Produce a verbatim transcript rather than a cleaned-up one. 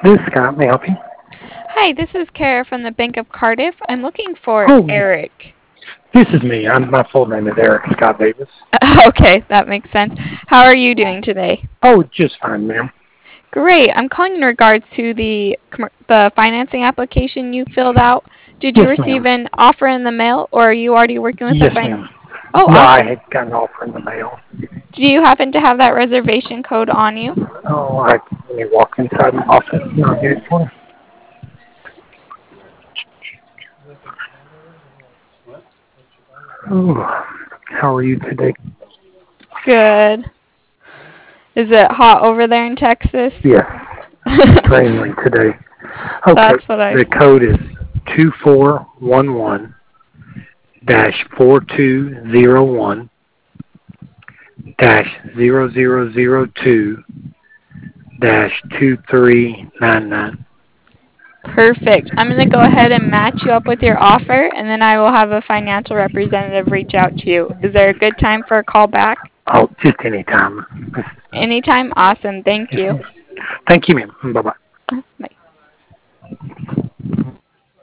This is Scott. May I help you? Hi, this is Kara from the Bank of Cardiff. I'm looking for Oh, Eric. this is me. I'm, my full name is Eric Scott Davis. Okay, that makes sense. How are you doing today? Oh, just fine, ma'am. Great. I'm calling in regards to the commer- the financing application you filled out. Did you Yes, receive ma'am. an offer in the mail, or are you already working with a Yes, fin? ma'am. Oh, No, I awesome. had got an offer in the mail. Do you happen to have that reservation code on you? Oh, I let me walk inside my office and I'll get it for you. Oh, how are you today? Good. Is it hot over there in Texas? Yes, extremely today. Okay, That's what I. the code is two four one one dash four two zero one dash zero zero zero two dash two three nine nine. Perfect. I'm going to go ahead and match you up with your offer, and then I will have a financial representative reach out to you. Is there a good time for a call back? Oh, just any time. Anytime? Awesome. Thank you. Thank you, ma'am. Bye bye. Bye.